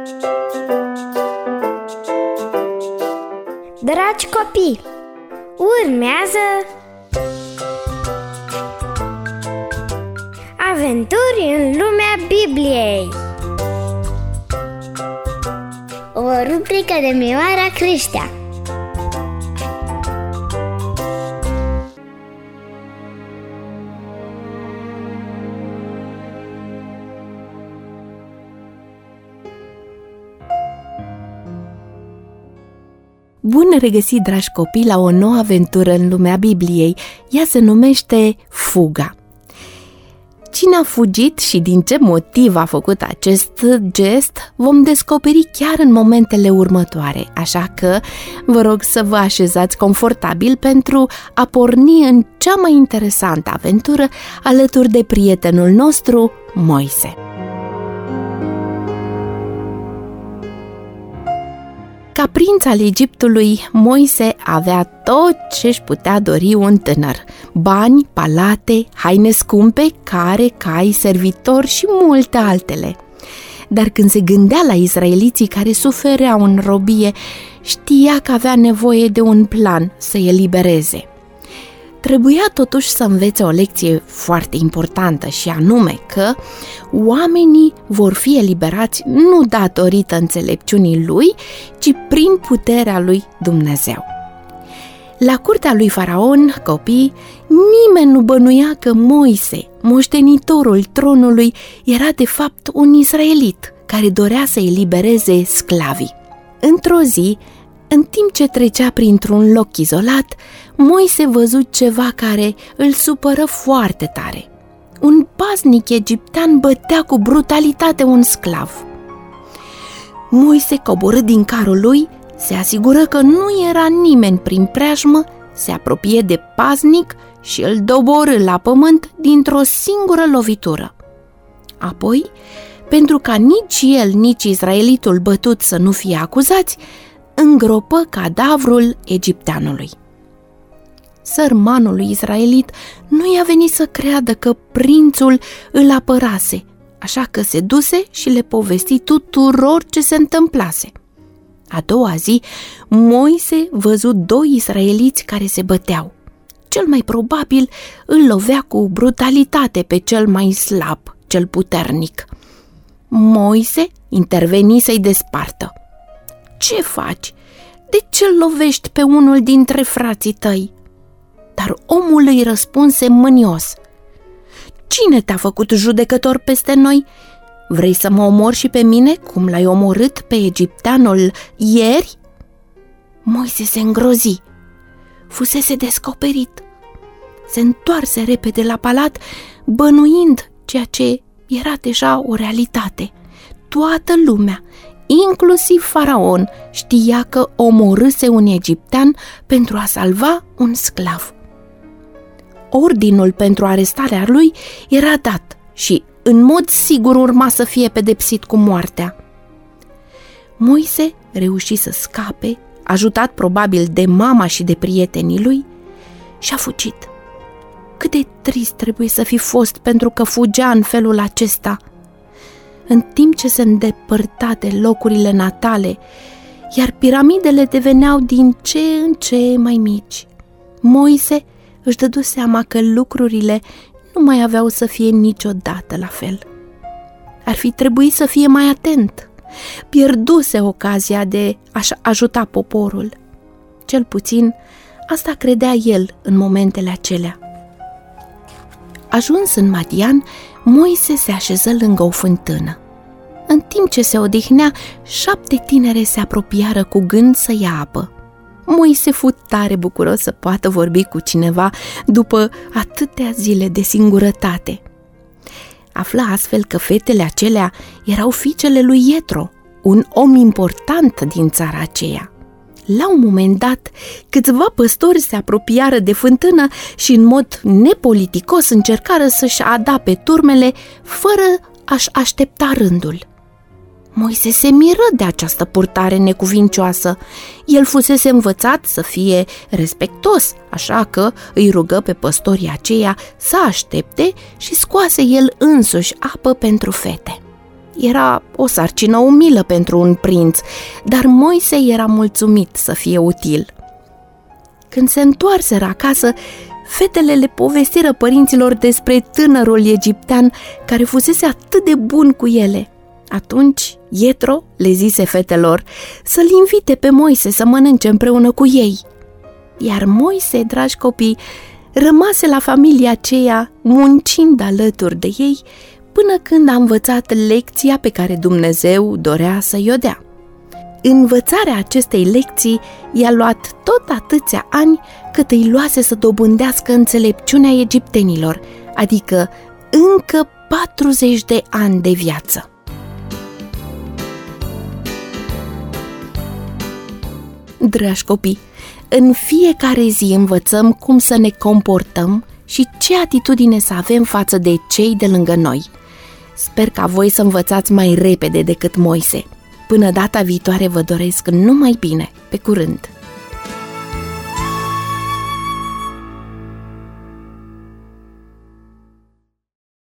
Dragi copii, urmează Aventuri în lumea Bibliei, o rubrică de Mioara Creștea. Bun regăsit, dragi copii, la o nouă aventură în lumea Bibliei. Ea se numește Fuga. Cine a fugit și din ce motiv a făcut acest gest vom descoperi chiar în momentele următoare, așa că vă rog să vă așezați confortabil pentru a porni în cea mai interesantă aventură alături de prietenul nostru, Moise. Ca prinț al Egiptului, Moise avea tot ce își putea dori un tânăr: bani, palate, haine scumpe, care, cai, servitori și multe altele. Dar când se gândea la israeliții care sufereau în robie, știa că avea nevoie de un plan să-i elibereze. Trebuia totuși să învețe o lecție foarte importantă, și anume că oamenii vor fi eliberați nu datorită înțelepciunii lui, ci prin puterea lui Dumnezeu. La curtea lui Faraon, copii, nimeni nu bănuia că Moise, moștenitorul tronului, era de fapt un israelit care dorea să elibereze sclavii. Într-o zi, în timp ce trecea printr-un loc izolat, Moise văzut ceva care îl supără foarte tare. Un paznic egiptean bătea cu brutalitate un sclav. Moise coborî din carul lui, se asigură că nu era nimeni prin preajmă, se apropie de paznic și îl doborî la pământ dintr-o singură lovitură. Apoi, pentru ca nici el, nici israelitul bătut să nu fie acuzați, îngropă cadavrul egipteanului. Sărmanul israelit nu i-a venit să creadă că prințul îl apărase, așa că se duse și le povesti tuturor ce se întâmplase. A doua zi, Moise văzut doi israeliți care se băteau. Cel mai probabil îl lovea cu brutalitate pe cel mai slab, cel puternic. Moise interveni să-i despartă. "Ce faci? De ce lovești pe unul dintre frații tăi?" Dar omul îi răspunse mânios: "Cine te-a făcut judecător peste noi? Vrei să mă omori și pe mine, cum l-ai omorât pe egipteanul ieri?" Moise se îngrozi. Fusese descoperit. Se întoarse repede la palat, bănuind ceea ce era deja o realitate. Toată lumea, inclusiv Faraon, știa că omorâse un egiptean pentru a salva un sclav. Ordinul pentru arestarea lui era dat și, în mod sigur, urma să fie pedepsit cu moartea. Moise reuși să scape, ajutat probabil de mama și de prietenii lui, și a fugit. Cât de trist trebuie să fi fost pentru că fugea în felul acesta. În timp ce se îndepărta de locurile natale, iar piramidele deveneau din ce în ce mai mici, Moise își dădu seama că lucrurile nu mai aveau să fie niciodată la fel. Ar fi trebuit să fie mai atent. Pierduse ocazia de a-și ajuta poporul. Cel puțin asta credea el în momentele acelea. Ajuns în Madian, Moise se așeză lângă o fântână. În timp ce se odihnea, 7 tinere se apropiară cu gând să ia apă. Moise fu tare bucuros să poată vorbi cu cineva după atâtea zile de singurătate. Află astfel că fetele acelea erau fiicele lui Ietro, un om important din țara aceea. La un moment dat, câțiva păstori se apropiară de fântână și în mod nepoliticos încercară să-și adape turmele fără a-și aștepta rândul. Moise se miră de această purtare necuvincioasă. El fusese învățat să fie respectos, așa că îi rugă pe păstorii aceia să aștepte și scoase el însuși apă pentru fete. Era o sarcină umilă pentru un prinț, dar Moise era mulțumit să fie util. Când se întoarseră acasă, fetele le povestiră părinților despre tânărul egiptean care fusese atât de bun cu ele. Atunci Ietro le zise fetelor să-l invite pe Moise să mănânce împreună cu ei. Iar Moise, dragi copii, rămase la familia aceea muncind alături de ei până când a învățat lecția pe care Dumnezeu dorea să-i o dea. Învățarea acestei lecții i-a luat tot atâția ani cât îi luase să dobândească înțelepciunea egiptenilor, adică încă 40 de ani de viață. Dragi copii, în fiecare zi învățăm cum să ne comportăm și ce atitudine să avem față de cei de lângă noi. Sper ca voi să învățați mai repede decât Moise. Până data viitoare vă doresc numai bine. Pe curând!